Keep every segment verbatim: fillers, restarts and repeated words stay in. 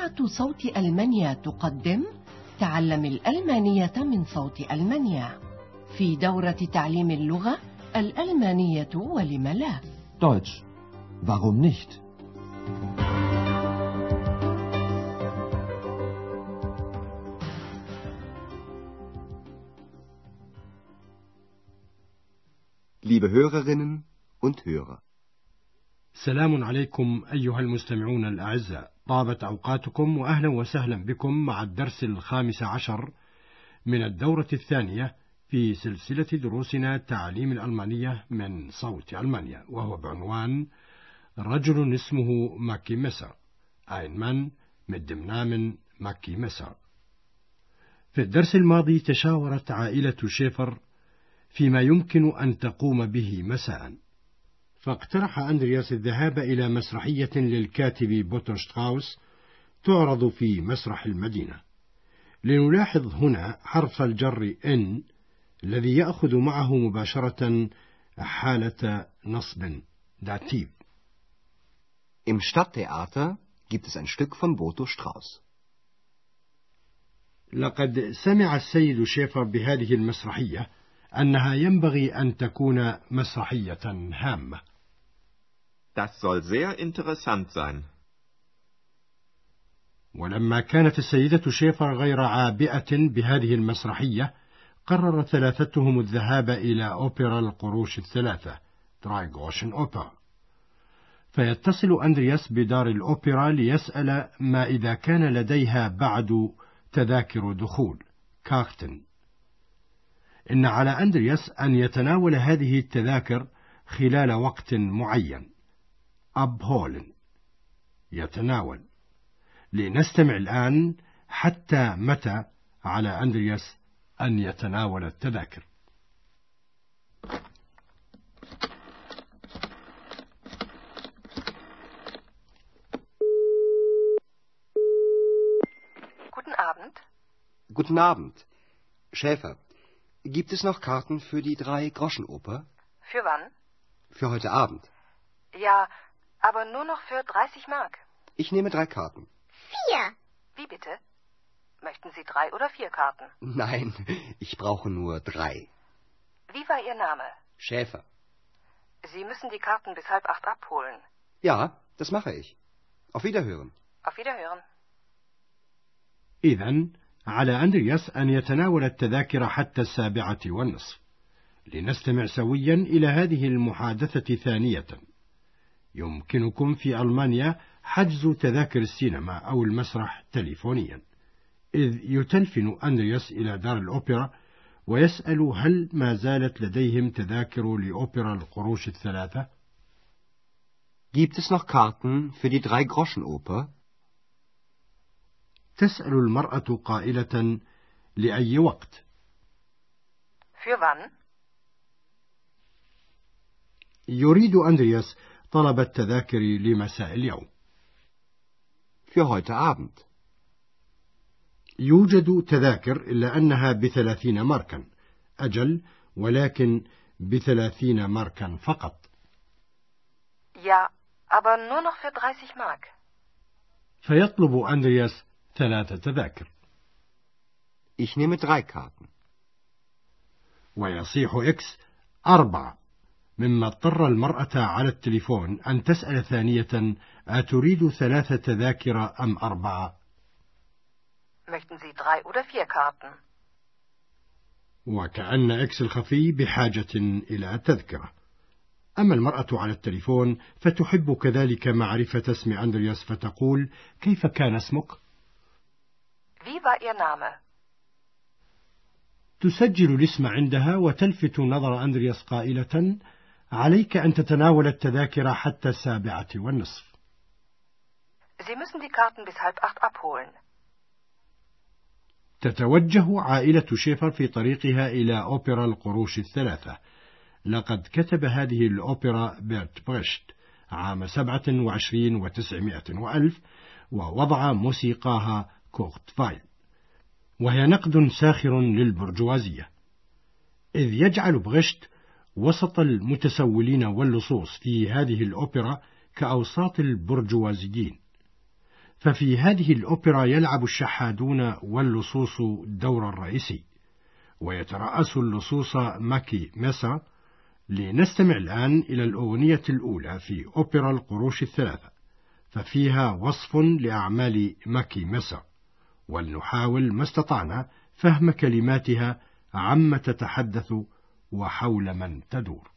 إذاعة صوت ألمانيا تقدم تعلم الألمانية من صوت ألمانيا في دورة تعليم اللغة الألمانية ولم لا. Deutsch. Warum nicht? Liebe Hörerinnen und Hörer. سلام عليكم أيها المستمعون الأعزاء، طابت أوقاتكم وأهلا وسهلا بكم مع الدرس الخامس عشر من الدورة الثانية في سلسلة دروسنا تعليم الألمانية من صوت ألمانيا، وهو بعنوان رجل اسمه ماكي مسر. ein Mann mit dem Namen ماكي مسر. في الدرس الماضي تشاورت عائلة شيفر فيما يمكن أن تقوم به مساء، فاقترح أندرياس الذهاب إلى مسرحية للكاتب بوتنشتراوس تعرض في مسرح المدينة. لنلاحظ هنا حرف الجر إن الذي يأخذ معه مباشرة حالة نصب داتيف. Im Stadttheater gibt es ein Stück von Boto Strauß. لقد سمع السيد شيفر بهذه المسرحية أنها ينبغي أن تكون مسرحية هامة. Das soll sehr interessant sein. ولما كانت السيدة شيفر غير عابئة بهذه المسرحية، قرر ثلاثتهم الذهاب إلى أوبرا القروش الثلاثة drei Groschen Oper. فيتصل أندرياس بدار الأوبرا ليسأل ما إذا كان لديها بعد تذاكر دخول كارتن. إن على أندرياس أن يتناول هذه التذاكر خلال وقت معين. أبهولن يتناول. لنستمع الآن حتى متى على أندرياس أن يتناول التذاكر. Guten Abend. Guten Abend. Schäfer, gibt es noch Karten für die Drei-Groschen-Oper? Für wann? Für heute Abend. Ja, aber nur noch für dreißig Mark. Ich nehme drei Karten. Vier. Wie bitte? Möchten Sie drei oder vier Karten? Nein, ich brauche nur drei. Wie war Ihr Name? Schäfer. Sie müssen die Karten bis halb acht abholen. Ja, das mache ich. Auf Wiederhören. Auf Wiederhören. إذن على أندرياس أن يتناول التذاكر حتى السابعة والنصف. لنستمع سويا إلى هذه المحادثة ثانية. يمكنكم في ألمانيا حجز تذاكر السينما أو المسرح تليفونيا، إذ يتلفن أندرياس إلى دار الأوبرا ويسأل هل ما زالت لديهم تذاكر لأوبرا القروش الثلاثة؟ Gibt es noch Karten für die Drei-Groschen-Oper? تسأل المرأة قائلة لأي وقت؟ Für wann? يريد أندرياس طلب التذاكر لمساء اليوم. Für heute Abend. يوجد تذاكر إلا أنها بثلاثين ماركا. أجل، ولكن بثلاثين ماركا فقط. Ja, aber nur noch für dreißig Mark. فيطلب أندرياس ثلاثة تذاكر. Ich nehme drei Karten. ويصيح إكس أربعة، مما اضطر المرأة على التليفون أن تسأل ثانية أتريد ثلاثة تذاكر أم أربعة؟ Möchten Sie drei oder vier Karten? وكأن إكس الخفي بحاجة إلى تذكرة. أما المرأة على التليفون فتحب كذلك معرفة اسم أندرياس، فتقول: كيف كان اسمك؟ Wie war Ihr Name? تسجل الاسم عندها وتلفت نظر أندرياس قائلة: عليك أن تتناول التذاكر حتى السابعة والنصف. Sie müssen die Karten bis halb acht abholen. تتوجه عائلة شيفر في طريقها إلى أوبرا القروش الثلاثة. لقد كتب هذه الأوبرا بيرت بريشت عام سبعة وعشرين وتسعمائة وألف، ووضع موسيقاها كورت فايل، وهي نقد ساخر للبرجوازية، إذ يجعل بريشت وسط المتسولين واللصوص في هذه الأوبرا كأوساط البرجوازيين. ففي هذه الأوبرا يلعب الشحادون واللصوص الدور الرئيسي، ويترأس اللصوص ماكي ميسا. لنستمع الآن إلى الأغنية الأولى في أوبرا القروش الثلاثة، ففيها وصف لأعمال ماكي ميسا، ولنحاول ما استطعنا فهم كلماتها عما تتحدث وحول من تدور.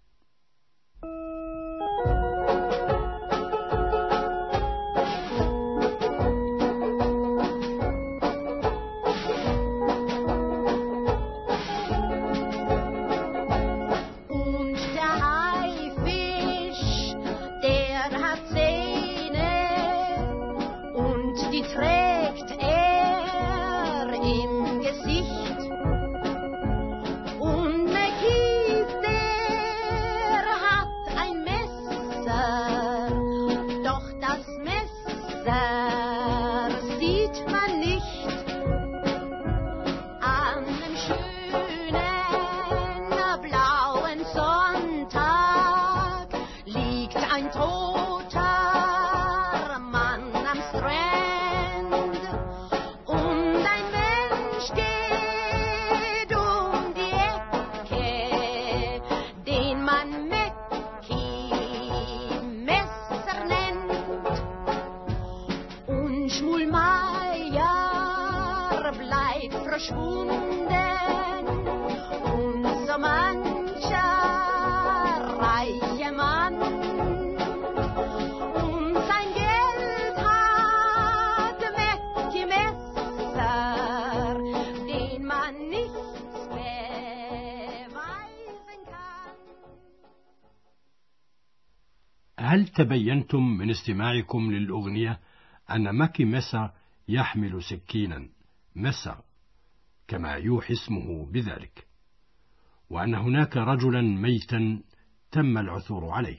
هل تبينتم من استماعكم للأغنية أن ماكي ميسا يحمل سكينا ميسا كما يوحي اسمه بذلك، وأن هناك رجلا ميتا تم العثور عليه؟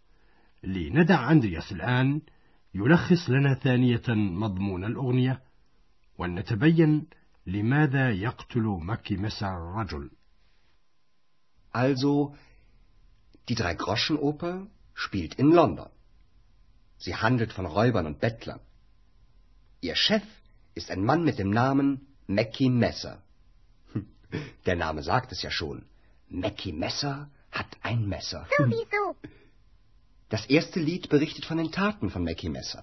لندع أندرياس الآن يلخص لنا ثانية مضمون الأغنية، ونتبين لماذا يقتل ماكي ميسا الرجل. Also, die Drei-Groschen-Oper spielt in London. Sie handelt von Räubern und Bettlern. Ihr Chef ist ein Mann mit dem Namen Mackie Messer. Der Name sagt es ja schon. Mackie Messer hat ein Messer. Sowieso. Das erste Lied berichtet von den Taten von Mackie Messer.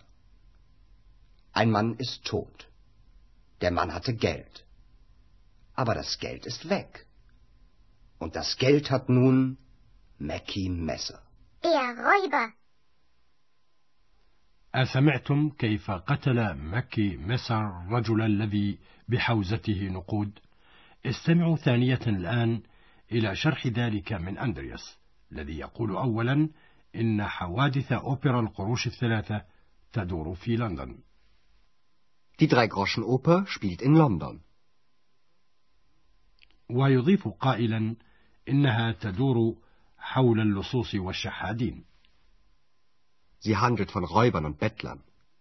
Ein Mann ist tot. Der Mann hatte Geld. Aber das Geld ist weg. Und das Geld hat nun Mackie Messer. Der Räuber. أسمعتم كيف قتل ماكي ميسا الرجل الذي بحوزته نقود؟ استمعوا ثانية الآن إلى شرح ذلك من أندرياس، الذي يقول أولا إن حوادث أوبرا القروش الثلاثة تدور في لندن. Die Drei-Groschen-Oper spielt in London. ويضيف قائلا إنها تدور حول اللصوص والشحادين. Sie handelt von Räubern und Bettlern.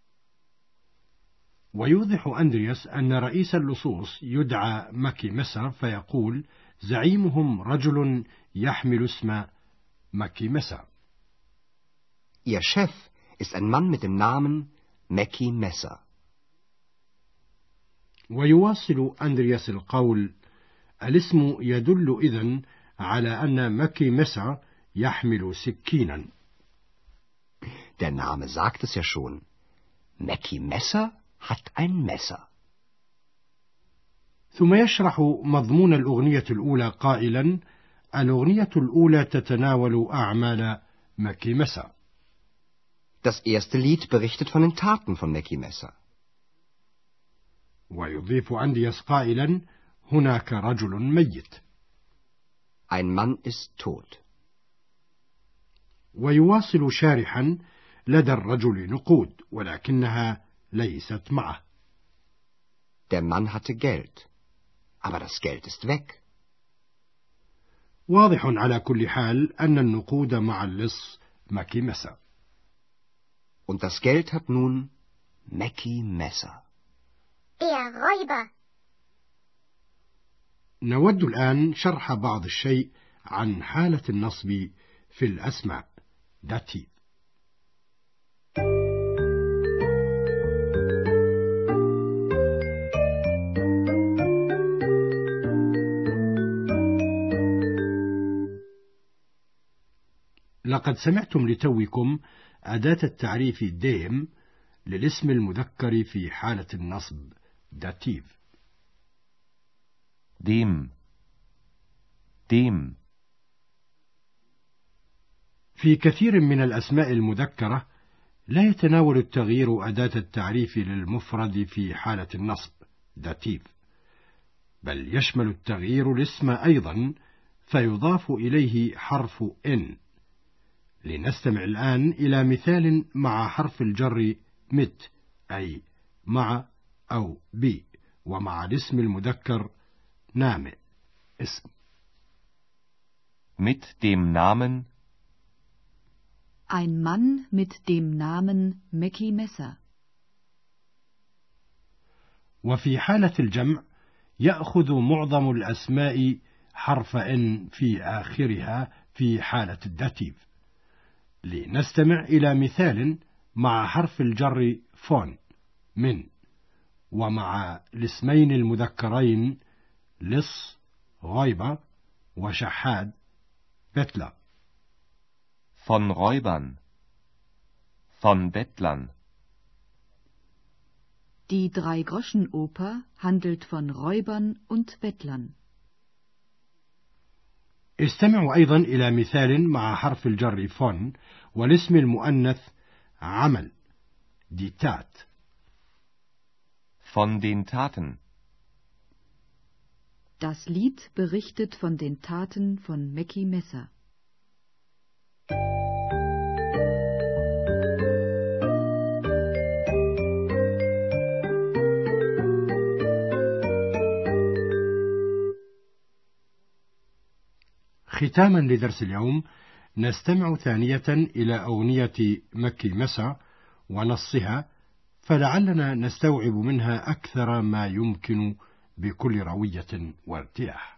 ويوضح أندرياس أن رئيس اللصوص يدعى ماكي ميسا، فيقول زعيمهم رجل يحمل اسم ماكي ميسا. Ihr Chef ist ein Mann mit dem Namen Mackie Messer. ويواصل أندرياس القول: الاسم يدل إذن على أن ماكي ميسا يحمل سكينا. Der Name sagt es ja schon. Mackie Messer hat ein Messer. ثم يشرح مضمون الأغنية الأولى قائلا: الأغنية الأولى تتناول أعمال ماكي ميسا. Das erste Lied berichtet von den Taten von Mackie Messer. ويضيف أندرياس قائلا: هناك رجل ميت. Ein Mann ist tot. ويواصل شارحا: لدى الرجل نقود ولكنها ليست معه. Der Mann hatte Geld, aber das Geld ist weg. واضح على كل حال أن النقود مع اللص ماكي ميسا. Und das Geld hat nun Mackie Messer. Der Räuber. نود الآن شرح بعض الشيء عن حالة النصب في الأسماء داتي. لقد سمعتم لتوكم أداة التعريف ديم للاسم المذكر في حالة النصب داتيف. dem dem في كثير من الأسماء المذكرة لا يتناول التغيير أداة التعريف للمفرد في حالة النصب داتيف، بل يشمل التغيير الاسم أيضا فيضاف إليه حرف إن. لنستمع الآن إلى مثال مع حرف الجر مت، أي مع أو بي، ومع الاسم المذكر نامه اسم. mit dem Namen Ein Mann mit dem Namen Mackie Messer. وفي حالة الجمع يأخذ معظم الأسماء حرف إن في آخرها في حالة الداتيف. لنستمع إلى مثال مع حرف الجر فون من، ومع الاسمين المذكرين لص غيبة وشحاد بتلا. von Räubern von Bettlern. Die Drei-Groschen-Oper handelt von Räubern und Bettlern. استمعوا أيضا إلى مثال مع حرف الجر فون والاسم المؤنث عمل دي تات. von den Taten. Das Lied berichtet von den Taten von Mackie Messer. ختاما لدرس اليوم نستمع ثانية إلى أغنية مكي مسا ونصها، فلعلنا نستوعب منها أكثر ما يمكن بكل روية وارتياح.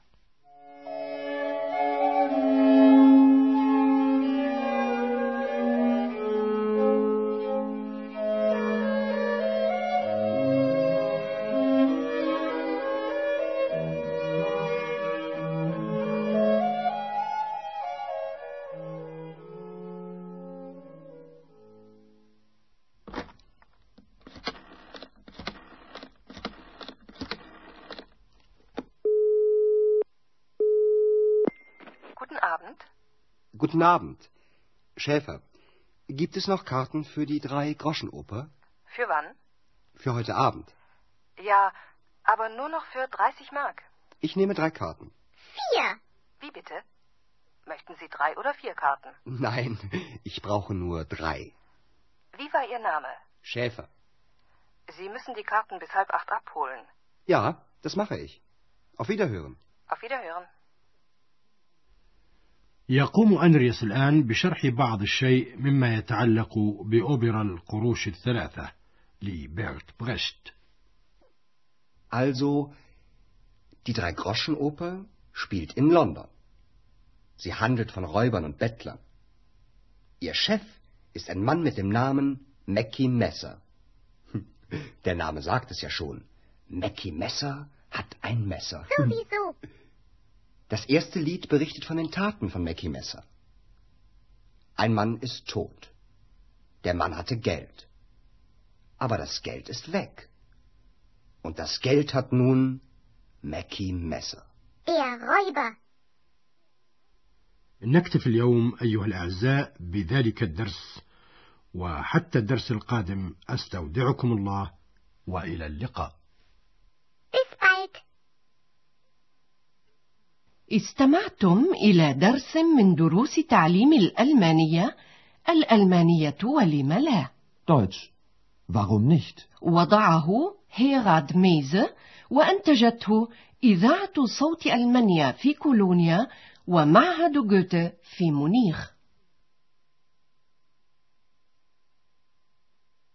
Guten Abend. Schäfer, gibt es noch Karten für die Drei-Groschen-Oper? Für wann? Für heute Abend. Ja, aber nur noch für dreißig Mark. Ich nehme drei Karten. Vier. Wie bitte? Möchten Sie drei oder vier Karten? Nein, ich brauche nur drei. Wie war Ihr Name? Schäfer. Sie müssen die Karten bis halb acht abholen. Ja, das mache ich. Auf Wiederhören. Auf Wiederhören. يقوم أندرياس الآن بشرح بعض الشيء مما يتعلق بأوبرا القروش الثلاثة لبرت بريشت. Also, die Drei-Groschen-Oper spielt in London. Sie handelt von Räubern und Bettlern. Ihr Chef ist ein Mann mit dem Namen Mackie Messer. Der Name sagt es ja schon. Mackie Messer hat ein Messer. Sowieso. Das erste Lied berichtet von den Taten von Mackie Messer. Ein Mann ist tot. Der Mann hatte Geld. Aber das Geld ist weg. Und das Geld hat nun Mackie Messer. Der Räuber. نكتفي اليوم أيها الأعزاء بذلك الدرس، وحتى الدرس القادم أستودعكم الله وإلى اللقاء. Bis bald. استمعتم إلى درس من دروس تعليم الألمانية. الألمانية ولم لا؟ Deutsch. Warum nicht? وضعه هيراد ميزه وأنتجته إذاعة صوت ألمانيا في كولونيا ومعهد جوته في مونيخ.